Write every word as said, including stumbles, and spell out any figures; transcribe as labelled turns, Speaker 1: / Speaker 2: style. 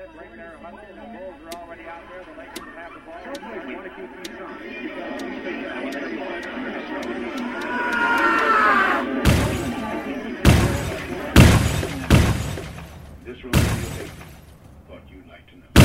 Speaker 1: bring their hustle. The Bulls are already out there. The Lakers will have the ball. They want to keep these on. This will be a thought you'd like to know.